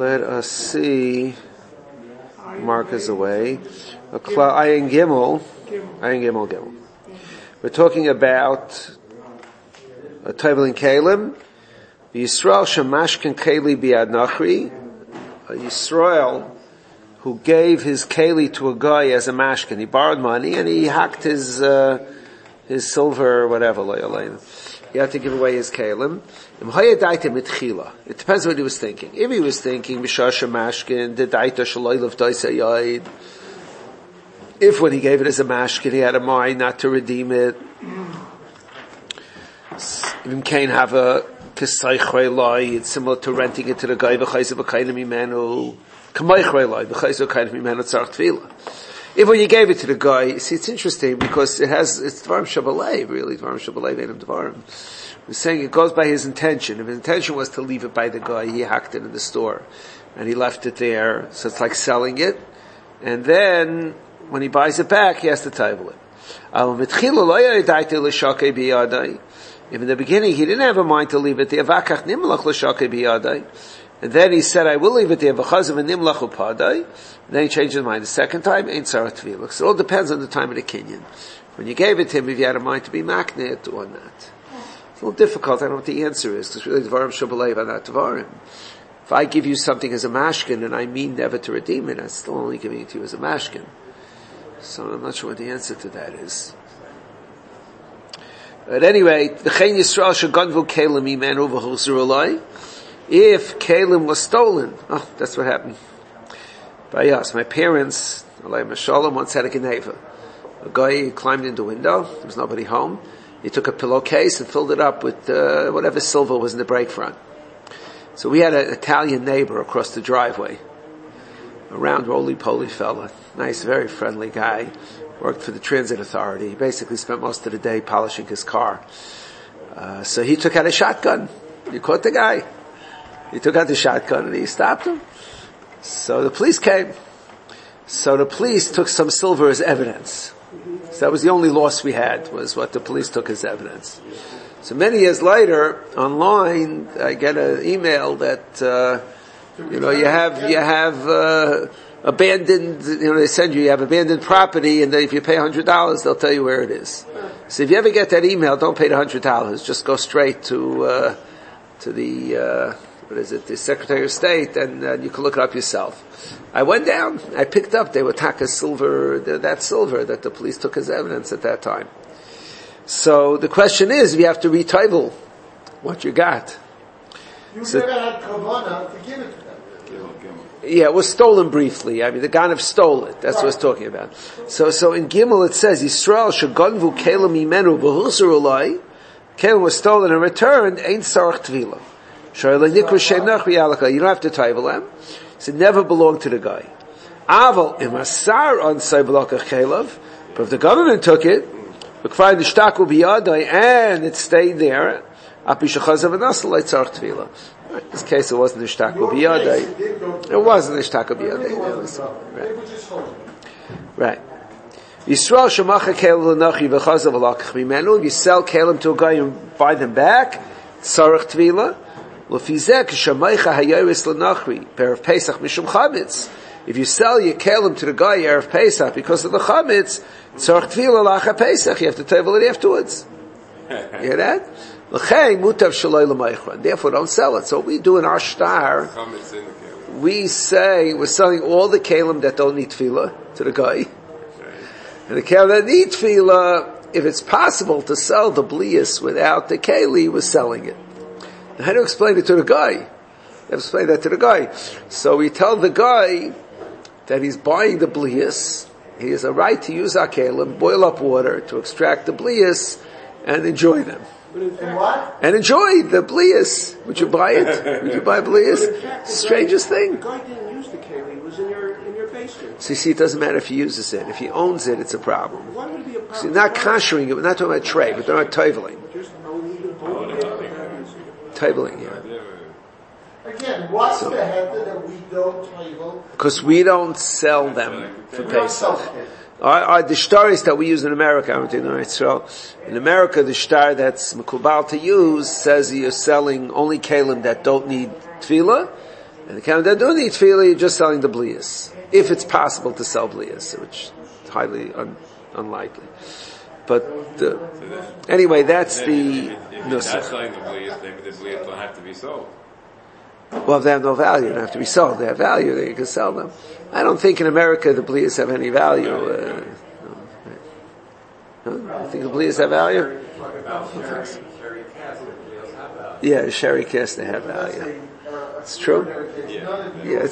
Let us see. Mark is away. Ayin Gimel. We're talking about a Tovel Kalim. Yisrael Shemashkin Keli Biad Nachri. A Yisrael who gave his Keli to a guy as a mashkin. He borrowed money and he hacked his silver or whatever. He had to give away his Kalim. It depends what he was thinking. If he was thinking, if when he gave it as a mashkin, he had a mind not to redeem it, even can't have a kesaychrei loy, it's similar to renting it to the guy, if when you gave it to the guy, see, it's interesting because it's Dvarim Shabalev, really, Dvarim Shabalev, Einam Dvarim. We're saying it goes by his intention. If his intention was to leave it by the guy, he hacked it in the store, and he left it there, so it's like selling it, and then, when he buys it back, he has to table it. If in the beginning he didn't have a mind to leave it there, and then he said, I will leave it there, then he changed his mind the second time, ain't Sarah Tvila. So it all depends on the time of the Kinyan. When you gave it to him, if you had a mind to be maknet or not. It's a little difficult, I don't know what the answer is, because really Dvarim Shabalev are not Dvarim. If I give you something as a mashkin, and I mean never to redeem it, I'm still only giving it to you as a mashkin. So I'm not sure what the answer to that is. But anyway, the Chen Yisrael Shaganvu Kalim Imenu V'Husur if Kalim was stolen, that's what happened. By us, my parents, Alayhim Shalom, once had a Geneva. A guy climbed in the window, there was nobody home. He took a pillowcase and filled it up with whatever silver was in the break front. So we had an Italian neighbor across the driveway. A round, roly-poly fella. Nice, very friendly guy. Worked for the transit authority. He basically spent most of the day polishing his car. So he took out a shotgun. He caught the guy. He took out the shotgun and he stopped him. So the police came. So the police took some silver as evidence. So that was the only loss we had, was what the police took as evidence. So many years later, online, I get an email that, you have abandoned, they send you have abandoned property, and if you pay $100, they'll tell you where it is. So if you ever get that email, don't pay the $100. Just go straight to the, the Secretary of State, and you can look it up yourself. I went down, I picked up, they were taka silver, that silver that the police took as evidence at that time. So the question is, you have to retitle what you got. You never had kavana to give it to them. Yeah, it was stolen briefly. I mean, the Ganav stole it. That's what it's talking about. So in Gimel it says, Yisrael shagonvu kelim imenu v'husur ulai. Kelim was stolen and returned, ain't sarach tvila. You don't have to title them. So it never belonged to the guy. Aval imasar on saybalakach kelav. But if the government took it, and it stayed there, in this case, it wasn't Ishtaku Biyadai. It wasn't Ishtaku Biyadai. Right. Yisrael Shemacha Kelim L'Nachi V'Chazav L'Lakach Mimenu. You sell Kelim to a guy and buy them back. Sarach Tvila. L'Fizek Shemaicha Hayoris L'Nachri. Erev Pesach Mishum Chametz. If you sell your Kelim to the guy Erev Pesach because of the Chametz, Sarach Tvila L'Acha Pesach. You have to table it afterwards. You hear that? Therefore, don't sell it. So what we do in our star, we say we're selling all the kalim that don't need tefillah to the guy, and the kalim that need tefillah, if it's possible to sell the blias without the keli, we're selling it. Now, how do you explain it to the guy? You have to explain that to the guy. So we tell the guy that he's buying the blias. He has a right to use our kalim, boil up water to extract the blias, and enjoy them. And what? And enjoy the blias. Would you buy it? Would you buy blias? Strangest thing. The guy didn't use the keli. It was in your basement. So you see, it doesn't matter if he uses it. If he owns it, it's a problem. Why would it be a problem? So you're not koshering it. We're not talking about trade. We're talking about toveling. Just no need of Toveling, yeah. Again, what's the head that we don't table? Because we don't sell them for Pesach. The shtaris that we use in America, in America, the shtar that's makubal to use says you're selling only kalim that don't need tefillah, And the Kalim that don't eat tefillah, you're just selling the blias. If it's possible to sell blias, which is highly unlikely. But, anyway, that's the If you're not selling the blias, maybe the blias don't have to be sold. Well, if they have no value, they don't have to be sold. They have value, then you can sell them. I don't think in America the blias have any value. I think the blias have value. Yeah, sherry cask they have value. It's true. Yeah,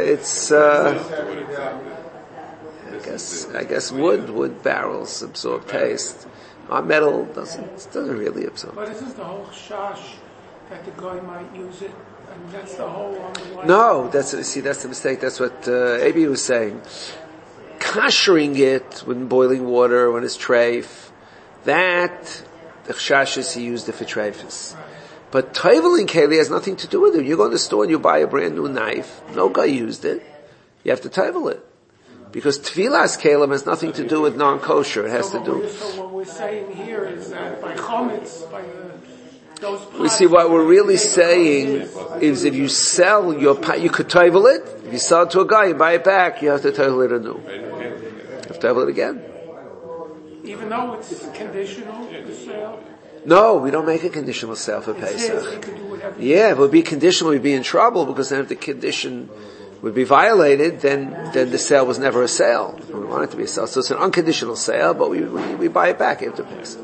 I guess wood barrels absorb taste. Our metal doesn't really absorb. But isn't the whole shash that the guy might use it? And that's the whole underlying. No, that's the mistake. That's what Abi was saying. Koshering it when boiling water, when it's treif, that the chashas he used it for treifus. But toiveling keli has nothing to do with it. You go to the store and you buy a brand new knife. No guy used it. You have to toivel it. Because tefillas kelim has nothing to do with non-kosher. It has to do. So what we're saying here is that by chometz, by those. We see what we're really saying is if you sell your pot, you could toivel it. If you sell it to a guy, you buy it back, you have to toivel it anew. You have to toivel it again. Even though it's conditional, the sale. No, we don't make a conditional sale for Pesach. Yeah, if it would be conditional, we'd be in trouble because then if the condition would be violated, then the sale was never a sale. We want it to be a sale. So it's an unconditional sale, but we buy it back after Pesach.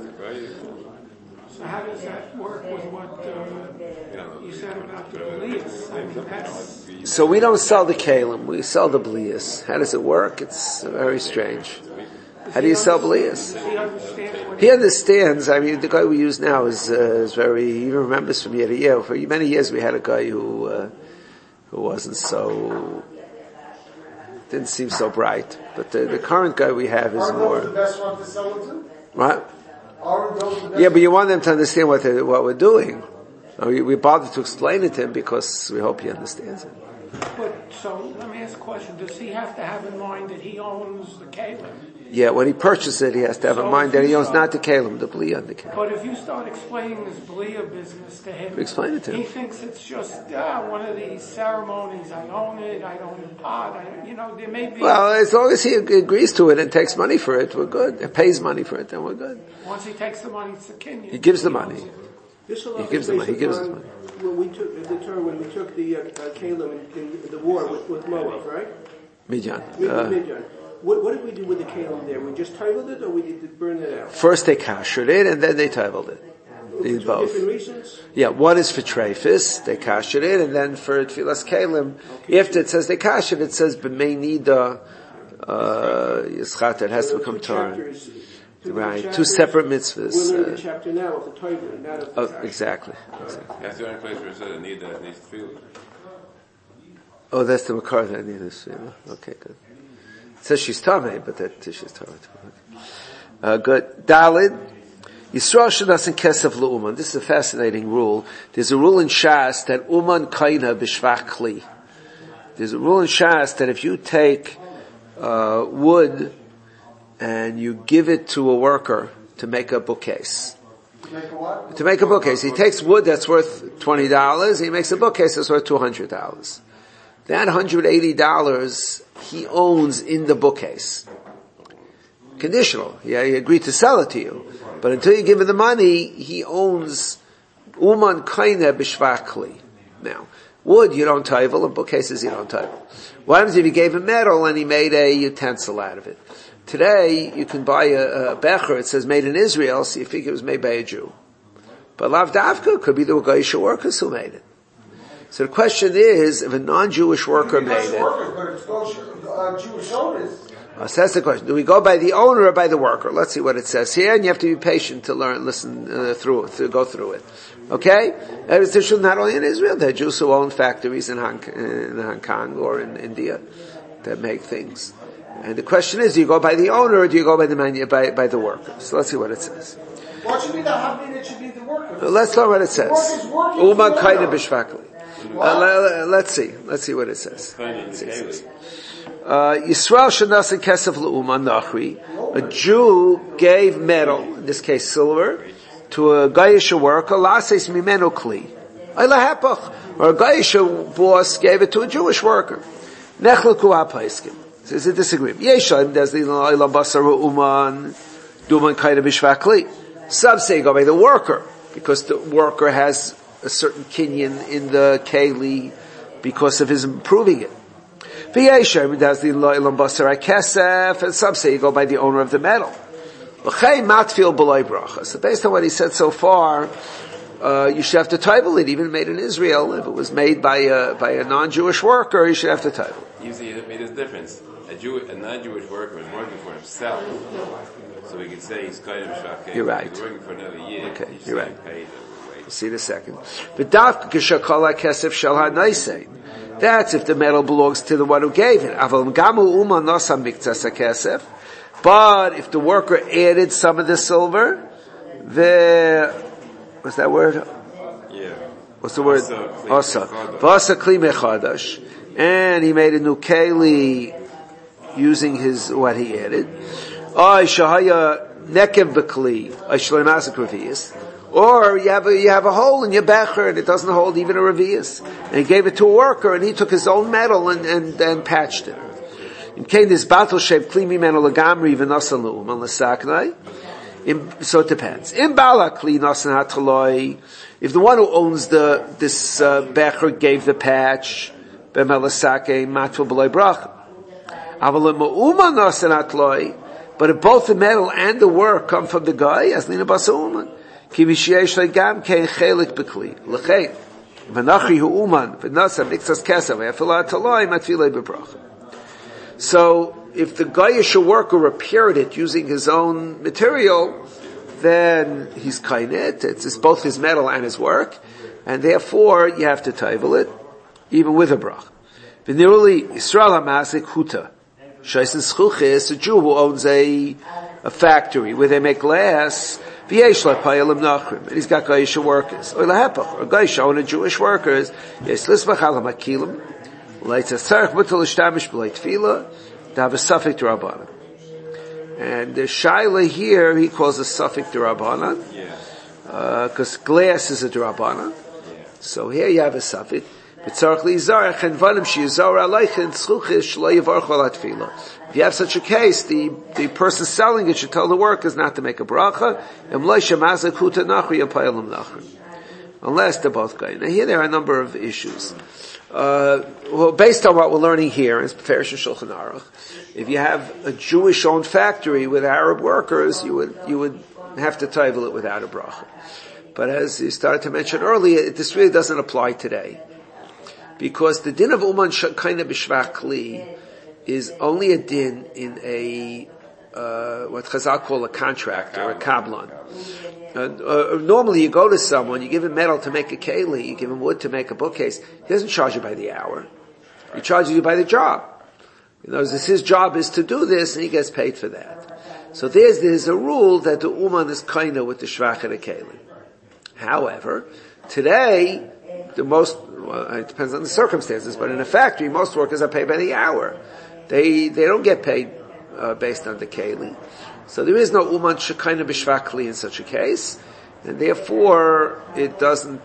So how does that work with what you said about the blias? I mean, that's... So we don't sell the kalim, we sell the blias. How does it work? It's very strange. How do you sell blias? He understands. I mean, the guy we use now is very. He even remembers from year to year. For many years, we had a guy who wasn't so. Didn't seem so bright. But the current guy we have is more. Are those the best one to sell it to? What? Are those the best? Yeah, but you want them to understand what we're doing. We bother to explain it to him because we hope he understands it. But so let me ask a question: does he have to have in mind that he owns the kalim? Yeah, when he purchases it, he has to have in mind that he owns not the kalim, the blia and the kalim. But if you start explaining this blia business to him, explain it to him. He thinks it's just one of these ceremonies. I own it. I own the pot. There may be. Well, as long as he agrees to it and takes money for it, we're good. And pays money for it, then we're good. Once he takes the money, it's the Kenyan. He gives the money. He gives the money. He gives the money. When we took the kalim in the war with Moab, right? Midyan. Midyan. What did we do with the kalim there? We just titled it, or we did burn it out? First they kashered it, and then they titled it. They did both. Different reasons? Yeah, one is for treifus, they kashered it, and then for tfilas kalim, after it says they kashered, it says b'mei nida yischat. It has to become torn. Right, two separate mitzvahs. We're learning the chapter now of the Torah, not of the exactly. That's the only place where it says it needs tefillah. Oh, that's the Makar that needs tefillah. Okay, good. It says she's tamei, but that she's Torah. Good. Dalid. Yisrael shenasan kesef le'uman. This is a fascinating rule. There's a rule in Shas that uman kaina b'shvach kli. There's a rule in Shas that if you take wood and you give it to a worker to make a bookcase. To make a bookcase. He takes wood that's worth $20, he makes a bookcase that's worth $200. That $180 he owns in the bookcase. Conditional. Yeah, he agreed to sell it to you. But until you give him the money, he owns uman kaina b'shvach. Now, wood you don't toivel, and bookcases you don't toivel. What happens if you gave him metal and he made a utensil out of it? Today, you can buy a becher, it says made in Israel, so you think it was made by a Jew. But Lav Davka could be the Goyish workers who made it. So the question is, if a non-Jewish worker made it, Jewish owners. So that's the question. Do we go by the owner or by the worker? Let's see what it says here, and you have to be patient to listen through it, to go through it. Okay? It's not only in Israel, there are Jews who own factories in Hong Kong or in India that make things. And the question is, do you go by the owner or do you go by the worker? So let's see what it says. What should be the hobby that should be the worker? Let's learn what it says. Uma kaina b'shvakli. Let's see what it says. Yisrael shenasan kesef le'uma nachri. A Jew gave metal, in this case silver, to a Goyish worker. Lases mimenu kli. Or or a Goyish boss gave it to a Jewish worker. Nechlaku ha-paiskim. There's a disagreement. Yeshaim does the Ilam Basar Uman Duman Kaida Bishvakli. Some say go by the worker, because the worker has a certain kinyan in the Keli because of his improving it. V'yeshaim does the Ilam Basar HaKesef, and some say go by the owner of the metal. L'chei matfil b'loi bracha. So based on what he said so far, you should have to title it, even made in Israel. If it was made by a non-Jewish worker, you should have to title it. You see, it made a difference. A non-Jewish worker was working for himself, so we could say he's kind of shocking. You're right. He's working for another year. Okay, you're right. Paid. We'll see in a second. That's if the metal belongs to the one who gave it. But if the worker added some of the silver, what's that word? Yeah. What's the word? Asa. Vasa kli mechadash. And he made a new keli using what he added. Ay shahaya nekev b'kli. Ay shleimasik revius. Or you have a hole in your becher and it doesn't hold even a revius. And he gave it to a worker and he took his own metal and patched it. In case this battle shape kli mimenu legamri v'nasa l'uman l'saknai. So it depends. In Bala Kli Nasan Hataloi, if the one who owns this becher gave the patch, Bemelasake Matful B'loi Bracha. Aval Ma'uma Nasan Hataloi, but if both the metal and the work come from the guy, as Lina Basauman, Ki Mishiesh Legam Kein Chelik B'Kli. L'chein, V'nachri Hu'uman, V'nasa Mixas Kesav, V'afil Hataloi, Matfilei B'Bracha. So, if the Goyish worker repaired it using his own material, then he's kainet. It's both his metal and his work, and therefore you have to taivel it, even with a brach. V'niruli Yisrael HaMazik Huta. Shaisin Schuchis, a Jew who owns a factory where they make glass, V'yesh Payalim Nachrim, and he's got Goyish workers. Or Lahepach, or Goyish owner Jewish workers, Yes Lisbach Halam Akilim, Leitz Tzarech Mutal Ishtamish B'leit Tefillah, to have a suffix d'Rabbanan. And the Shaila here, he calls a suffix d'Rabbanan, because glass is a d'Rabbanan. So here you have a suffix. If you have such a case, the person selling it should tell the workers not to make a bracha, unless they're both going. Now here there are a number of issues. Well, based on what we're learning here, it's Peferish and Shulchan Aruch, if you have a Jewish-owned factory with Arab workers, you would have to taivel it without a bracha. But as you started to mention earlier, this really doesn't apply today. Because the din of Uman Shakaina B'Shvach Kli is only a din in a, what Chazal call a contract or a kablan. Normally you go to someone, you give him metal to make a keli, you give him wood to make a bookcase. He doesn't charge you by the hour. He charges you by the job. His job is to do this and he gets paid for that. So there's a rule that the Uman is kinda with the Shvach and the keli. However, today, it depends on the circumstances, but in a factory, most workers are paid by the hour. They don't get paid, based on the keli. So there is no Uman Shekaina B'Shvach Kli in such a case, and therefore it doesn't,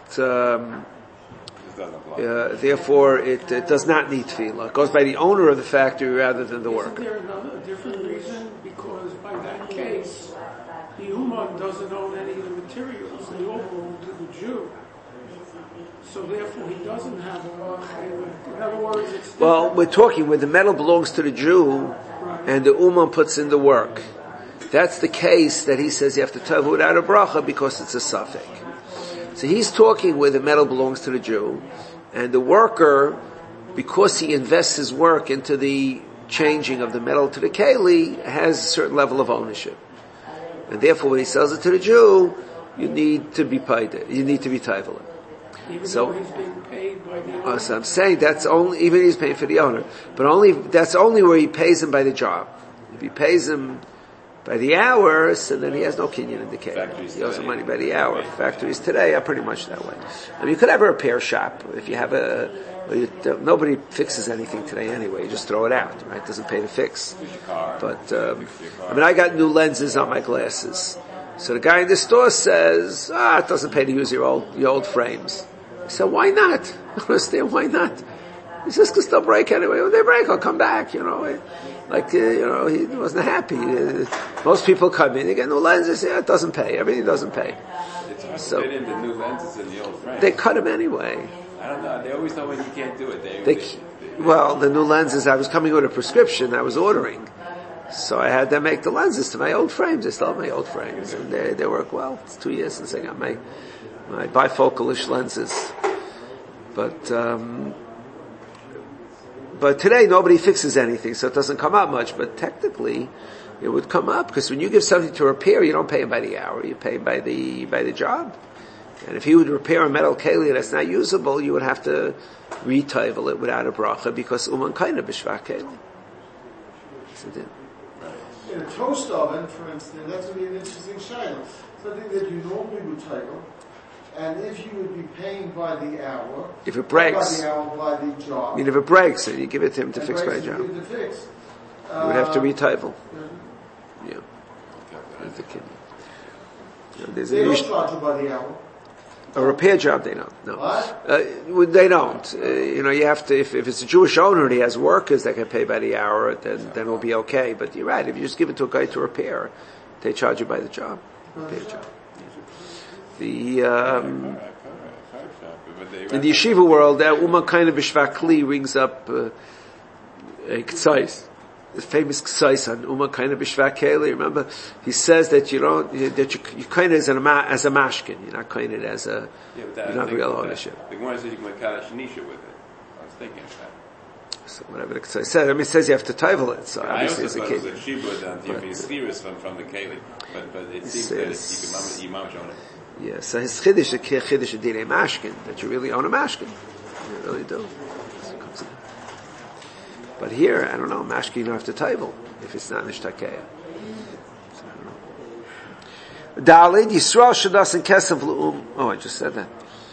therefore it does not need tefillah. It goes by the owner of the factory rather than the worker. Is there a different reason? Because by that case, the Uman doesn't own any of the materials, they all belong to the Jew. So therefore he doesn't have a in other words, it's different. Well, we're talking where the metal belongs to the Jew, and the Uman puts in the work. That's the case that he says you have to tell without a bracha because it's a suffix. So he's talking where the metal belongs to the Jew, and the worker, because he invests his work into the changing of the metal to the keli, has a certain level of ownership. And therefore when he sells it to the Jew, you need to be paid it. You need to be taivel. Even though he's being paid by the owner. So I'm saying that's only, even he's paying for the owner, but that's only where he pays him by the job. If he pays him by the hour, so then he has no kinyan in the case. He owes him money by the hour. Factories today are pretty much that way. I mean, you could have a repair shop. If you have nobody fixes anything today anyway. You just throw it out, right? It doesn't pay to fix. But, I got new lenses on my glasses. So the guy in the store says, it doesn't pay to use your old frames. I said, why not? I don't understand why not. He says, because they'll break anyway. When they break, I'll come back, He wasn't happy. Most people come in, they get new lenses, it doesn't pay. Everything doesn't pay. It's hard to fit in the new lenses in the old frames. They cut them anyway. I don't know. They always know when you can't do it. The new lenses, I was coming with a prescription I was ordering. So I had them make the lenses to my old frames. I still have my old frames. And they work well. It's 2 years since I got my bifocalish lenses. But today nobody fixes anything, so it doesn't come up much. But technically, it would come up, because when you give something to repair, you don't pay him by the hour, you pay him by the job. And if he would repair a metal keli that's not usable, you would have to retitle it without a bracha, because uman kaina b'shvach keli. In a toast oven, for instance, that's would be an interesting shayla. Something that you normally would title, and if you would be paying by the hour, if it breaks, by the hour, by the job. I mean, if it breaks, and you give it to him to fix by a job, you would have to retitle. Yeah. That's the kid. They don't charge you by the hour. A repair job, they don't. No, they don't. You have to. If it's a Jewish owner and he has workers that can pay by the hour, then it'll be okay. But you're right. If you just give it to a guy to repair, they charge you by the job. Repair job. In the yeshiva world, that Uman kind of b'shvach kli rings up a k'tzais. The famous k'tzais on Uman kind of b'shvach keli. Remember, he says that you kind of as a mashkin. You're not kind of as a. You're not real ownership. The Gemara says you can make shanisha with it. I was thinking of that. So whatever the k'tzais says, it says you have to tivel it. So obviously it's a keli. I also thought it was a shibud that you can steers from the keli, but it seems that you can imam on it. Yeah, so his chiddush, the chiddush of dinei mashkin, that you really own a mashkin. You really do. But here, I don't know, mashkin you don't have to table if it's not nishtakeya. Dalid, Yisrael shadas and kesef l'um. Oh, I just said that.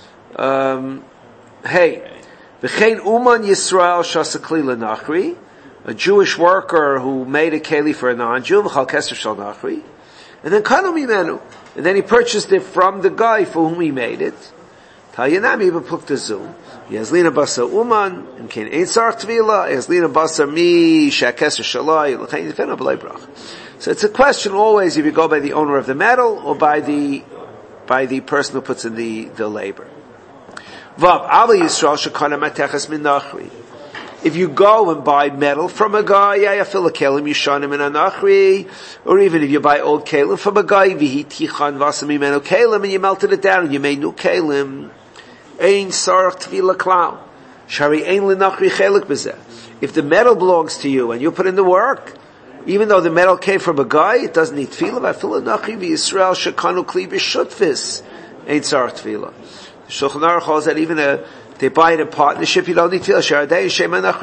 Hey, v'chein uman Yisrael shasa kli l'nachri, a Jewish worker who made a keli for a non-Jew, v'chal kesef shal nachri, and then kanu mimenu. And then he purchased it from the guy for whom he made it. Talyanami b'pluktazu. Yazlina basa uman, and ken ein sarach tvila, Yazlina basa mi shakeser shalai, l'chein yifena b'lei brach. So it's a question always if you go by the owner of the metal or by the person who puts in the labor. Vav, Ava Yisrael shekana mateches min nachri. If you go and buy metal from a guy, yafil kelim yishanim in anachri, or even if you buy old kelim from a guy, v'hitichan vasamimenu kelim, and you melted it down and you made new kelim, ein sarach tvila klau, shari ein lenachri chelik b'zeh. If the metal belongs to you and you put in the work, even though the metal came from a guy, it doesn't need tefillah. V'afil anachri v'Yisrael shekanu kli b'shutfis, ein sarach tvila. The Shulchan Aruch calls that even they buy it in partnership, you don't need to feel if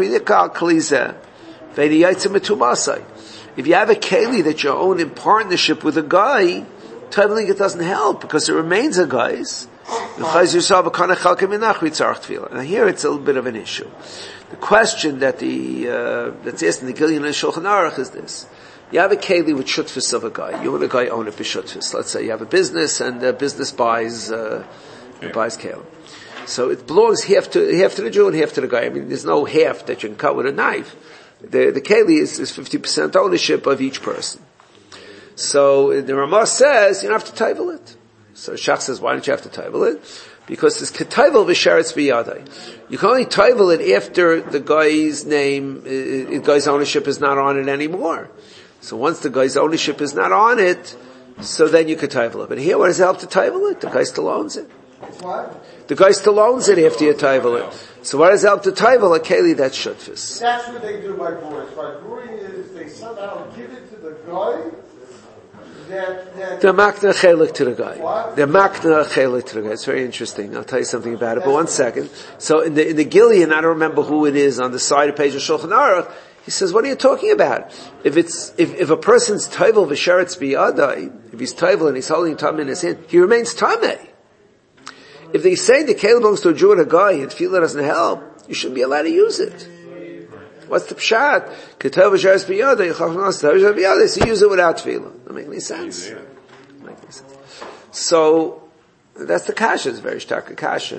you have a keli that you own in partnership with a guy, totally it doesn't help because it remains a guy's. Now here it's a little bit of an issue. The question that that's asked in the Gilyon and Shulchan Aruch is this. You have a keli with shutfis of a guy. You and a guy own it b'shutfis. Let's say you have a business and the business buys keli. So it belongs half to the Jew and half to the guy. I mean, there's no half that you can cut with a knife. The keli is 50% ownership of each person. So the Ramah says, you don't have to table it. So Shach says, why don't you have to table it? Because it's ketayvel v'sheretz b'yadai. You can only table it after the guy's guy's ownership is not on it anymore. So once the guy's ownership is not on it, so then you could table it. But here, what does it help to table it? The guy still owns it. What? The guy still owns it after you table it. So what does it help to table a keli that's shutfis? That's what they do by boards. By brewing is they somehow give it to the guy that they're makna chelik to the guy. What? They're makna chelik to the guy. It's very interesting. I'll tell you something about it. But one second. So in the Gilyon, I don't remember who it is on the side page of Shulchan Aruch. He says, what are you talking about? If a person's taivel v'sheretz b'yadai, if he's taivel and he's holding tam in his hand, he remains tamei. If they say the keli belongs to a Jew and a guy and tefillah doesn't help, you shouldn't be allowed to use it. What's the pshat? Ketov v'sheretz b'yadai, so use it without tefillah. Doesn't make any sense. So that's the kasha. It's very stark kasha.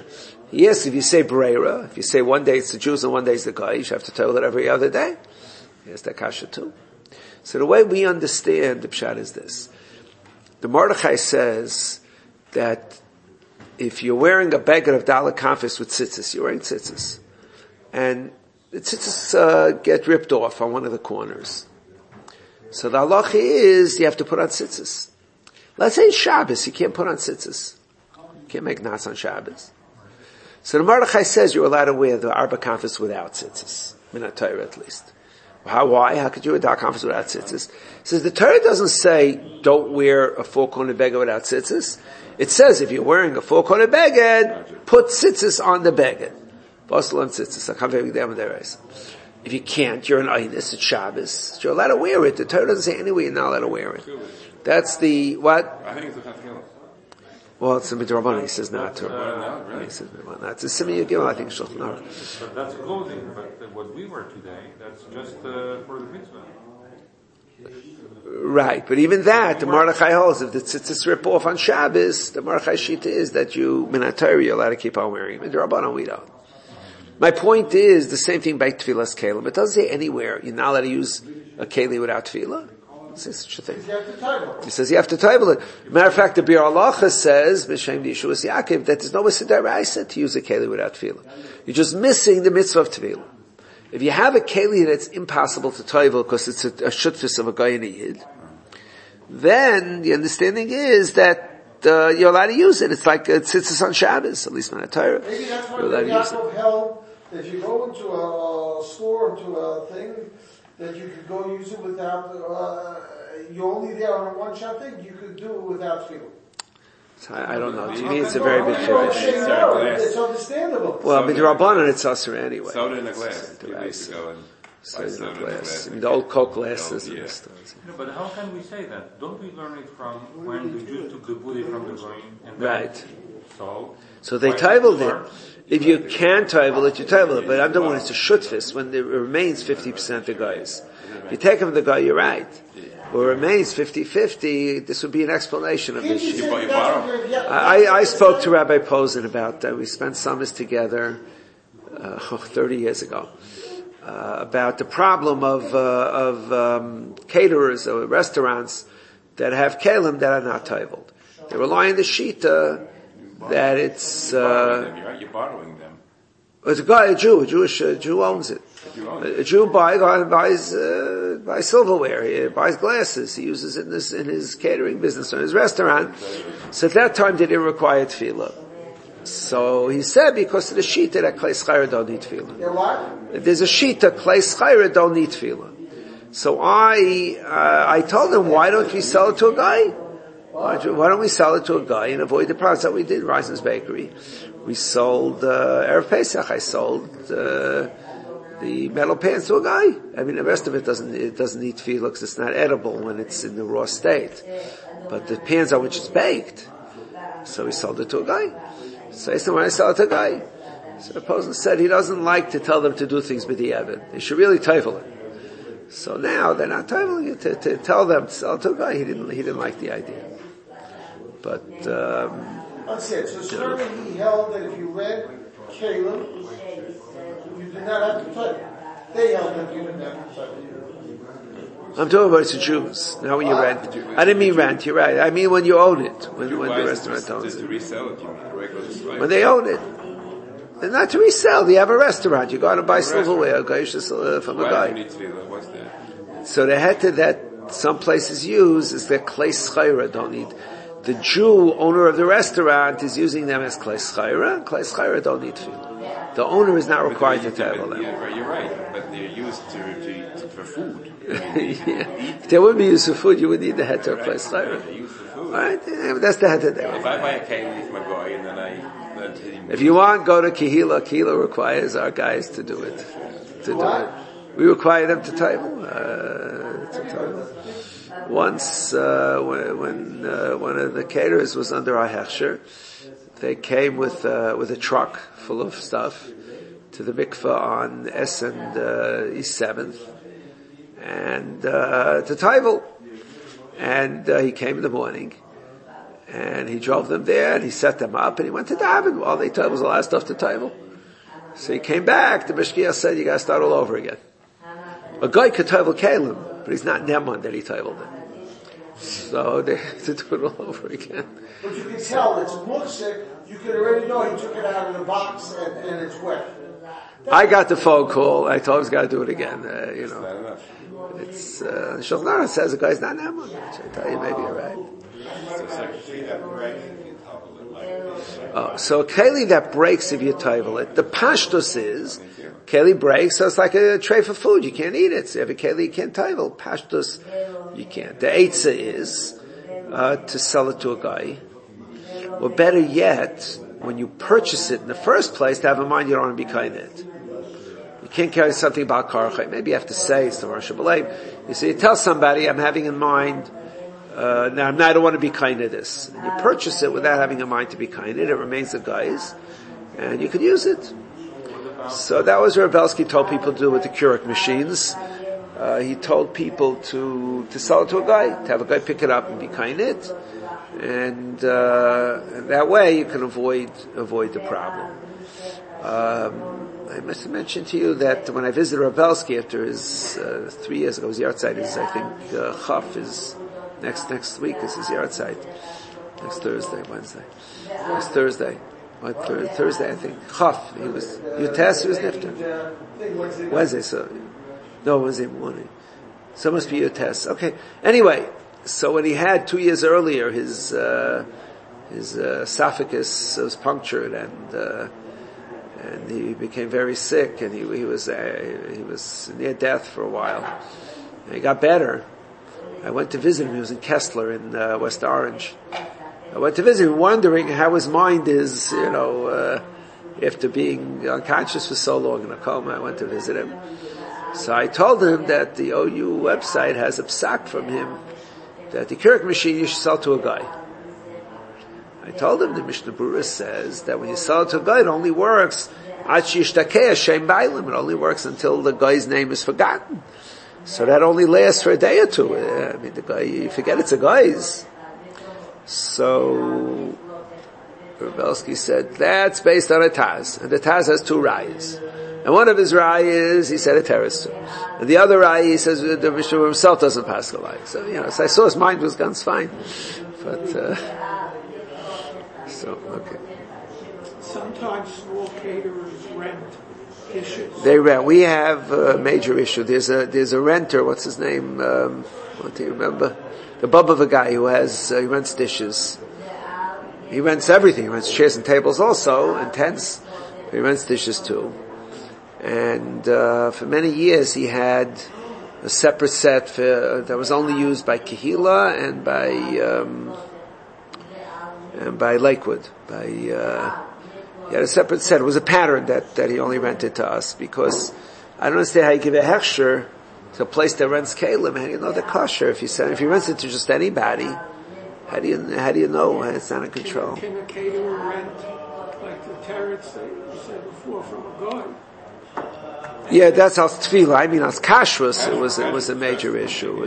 Yes, if you say Breira, if you say one day it's the Jews and one day it's the Goy, you have to tell it every other day. Yes, that kasha too. So the way we understand the pshat is this. The Mordechai says that if you're wearing a beggar of Dalek Kafis with tzitzis, you're wearing tzitzis, and the tzitzis get ripped off on one of the corners. So the halacha is you have to put on tzitzis. Let's say it's Shabbos, you can't put on tzitzis. You can't make nas on Shabbos. So the Mordechai says you're allowed to wear the Arba Kafis without tzitzis. Minat Torah at least. Why? How could you wear dark conference without tzitzis? It says the Torah doesn't say don't wear a four-cornered beged without tzitzis. It says if you're wearing a four-cornered beged, put tzitzis on the beged. Basel on tzitzis. If you can't, you're an Einis, it's Shabbos. You're allowed to wear it. The Torah doesn't say anyway you're not allowed to wear it. That's the, what? I think it's a Chatchila. Well, it's a midrabanan. He says not to. Really? He says not. It's a Simon Yagil, I think, Shulchan Aruch. But that's clothing, but what we wear today, that's just for the mitzvah. Right, but even that, the Mordechai holds, if the tzitzis rip off on Shabbos, the Mordechai shita is that you, minat Torah, you're allowed to keep on wearing them. Midrabanan, we don't. My point is, the same thing by Tefillas Kelim. It doesn't say anywhere, you're not allowed to use a Keli without Tefillah. Says such a thing. He says you have to table it. Matter of fact, the Bir Halacha says, B'Shem Yeshuas Yaakov, that there's no Sidaraisa to use a keli without tefillah. You're just missing the mitzvah of tefillah. If you have a keli that's impossible to table because it's a shutfis of a guy and a yid, then the understanding is that you're allowed to use it. It's like tzitzis on Shabbos, at least in the Torah. Maybe that's why Yaakov held that if you go into a store, into a thing, that you could go use it without, you're only there on a one-shot thing, you could do it without feeling. I don't know. To me, it's a very big chiddush. It's understandable. Well, midrabanan, it's usher anyway. Soda in a glass. Soda in a glass. I mean, the old Coke glasses. Yeah. No, but how can we say that? Don't we learn it from when the Jews took the booty from the grain? And Right. So they tabled it. If you can table it, you table it. But I'm the one it's a shutfis when it remains 50% the guys. If you take him the guy, you're right. Or remains 50-50, this would be an explanation of this. I spoke to Rabbi Posen about that. We spent summers together 30 years ago about the problem of caterers or restaurants that have kelim that are not tabled. They rely on the shita that it's you're borrowing them. It's a guy, a Jew owns it. A Jew buys silverware, he buys glasses, he uses it in his catering business or in his restaurant. So at that time they didn't require tefillah. So he said because of the shita that klei schayra don't need tefillah. If there's a shita, klei schayra don't need tefillah. So I told him, why don't we sell it to a guy? Why don't we sell it to a guy and avoid the problems that we did, Rison's Bakery? We sold, Erev Pesach, I sold, the metal pans to a guy. I mean, the rest of it doesn't need tefillah because it's not edible when it's in the raw state. But the pans on which it's baked. So we sold it to a guy. So I said, when I sell it to a guy, so the Posen said he doesn't like to tell them to do things with the Evid. They should really tevel it. So now they're not teveling it to tell them to sell it to a guy. He didn't like the idea. But, That's it. So certainly he held that if you read Caleb, you did not have to touch it. They held that you didn't have to touch it. I'm talking about it's the Jews. Now when you rent. I didn't mean rent, you're right. I mean when you own it. When the restaurant owns it. Resell it, you mean, regular when they own it. And not to resell, they have a restaurant. You go out and buy silverware, from a guy. So the heter that some places use is that klei schayra don't need. The Jew, owner of the restaurant, is using them as klei schayra. Klei schayra don't need tefillah. The owner is not required to table them. Yeah, you're right, but they're used for food. If they wouldn't be used for food, you would need the heter of klei schayra. They're used for food. Right? That's the heter there. If I buy a keli from a guy and then if you want, go to Kehila. Kehila requires our guys to do it. We require them to table. Once, when one of the caterers was under our hechsher, they came with a truck full of stuff to the mikveh on S and East 7th, and to table. And he came in the morning, And he drove them there, and he set them up, and he went to daven while they was a lot of stuff to table. So he came back, the Mishkiach said, you gotta start all over again. A guy could tevel Kalim, but he's not Neman that he teveled it. So they had to do it all over again. But you can tell it's muksik, you can already know he took it out of the box and it's wet. I got the phone call, I told him he's gotta do it again, you know. Not enough. It's, Shulchan Aruch says the guy's not Neman. Which I tell you, maybe you're right. Oh, so a keli that breaks if you tevel it, the pashtus is, keli breaks, so it's like a tray for food, you can't eat it. So if a keli you can't tevel, pashtus, you can't. The eitzah is, to sell it to a guy. Or better yet, when you purchase it in the first place, to have in mind you don't want to be kind of it. You can't carry something about karachai. Maybe you have to say it's the Rosh Hashanah. You say, you tell somebody, I'm having in mind, now I don't want to be kind of this. And you purchase it without having in mind to be kind of it. It remains the guy's, and you could use it. So that was what Rav Belsky told people to do with the Keurig machines. He told people to sell it to a guy, to have a guy pick it up and be kind of it. And that way you can avoid the problem. I must have mentioned to you that when I visited Rav Belsky after his 3 years ago, his yahrzeit is, I think, Chaf is next week is his yahrzeit. Next Thursday, Wednesday. Next Thursday. Thursday, I think. Chaf. He was Nifter. Wednesday, Wednesday morning. So it must be Yutes. Okay. Anyway, so when he had 2 years earlier, his esophagus was punctured and he became very sick and he was near death for a while. And he got better. I went to visit him. He was in Kessler in West Orange. I went to visit him wondering how his mind is, after being unconscious for so long in a coma. I went to visit him. So I told him that the OU website has a psak from him that the Keurig machine you should sell to a guy. I told him the Mishnah Berurah says that when you sell it to a guy, it only works it only works until the guy's name is forgotten. So that only lasts for a day or two. I mean, the guy, you forget it's a guy's. So Rav Belsky said that's based on a Taz, and the Taz has 2 rayas. And one of his rayas, he said a terrorist too. And the other raya, he says the Mishnah himself doesn't pass the lie. So, so I saw his mind was guns fine. But, okay. Sometimes small caterers rent issues. They rent. We have a major issue. There's a renter, what's his name? What do you remember? The bub of a guy who he rents dishes. He rents everything. He rents chairs and tables also, and tents. He rents dishes too. And for many years he had a separate set that was only used by Kehila and by Lakewood. He had a separate set. It was a pattern that he only rented to us because I don't understand how you give a hechsher to a place that rents kalim. How do you know they're kosher? If you rent it to just anybody, how do you know it's not in control? Can a caterer rent like the terrorists that you said before from a guy? Yeah, that's how tefillah. I mean, as kashrus, it was a major issue.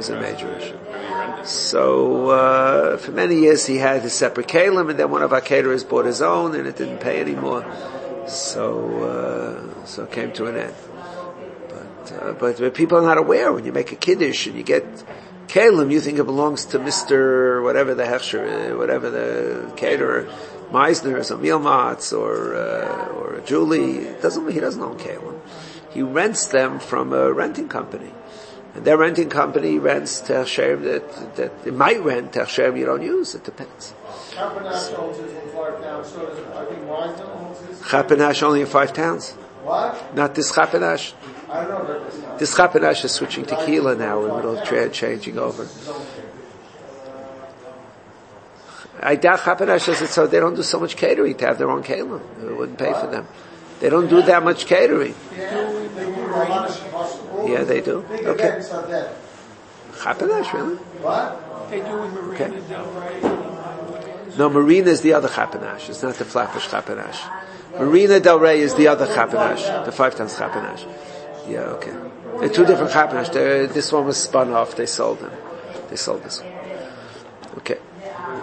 So for many years he had his separate kalim, and then one of our caterers bought his own, and it didn't pay anymore. So it came to an end. But people are not aware when you make a kiddush and you get kalim, you think it belongs to Mr. whatever the hechsher, whatever the caterer, Meisner's or Mielmatz or Julie. He doesn't own kalim. He rents them from a renting company. And their renting company rents Tehsherim that it might rent Tehsherim you don't use. It depends. Chapenash owns his in 5 towns, so does, I think Wiseman owns his. Chapenash only in 5 towns. What? Not this Chapenash. I don't know. This Chapenash is switching to Kehila now in the middle of changing over. I doubt Chapenash does it so they don't do so much catering to have their own kalim. It wouldn't pay for them. They don't do that much catering. Yeah, they do. Okay. Chapenash, really? What? They do in Marina Del Rey. No, Marina is the other Chapenash. It's not the Flatbush Chapenash. Marina Del Rey is the other Chapenash, the 5 times Chapenash. Yeah, okay. They're 2 different Chapenash. This one was spun off. They sold them. They sold this one. Okay.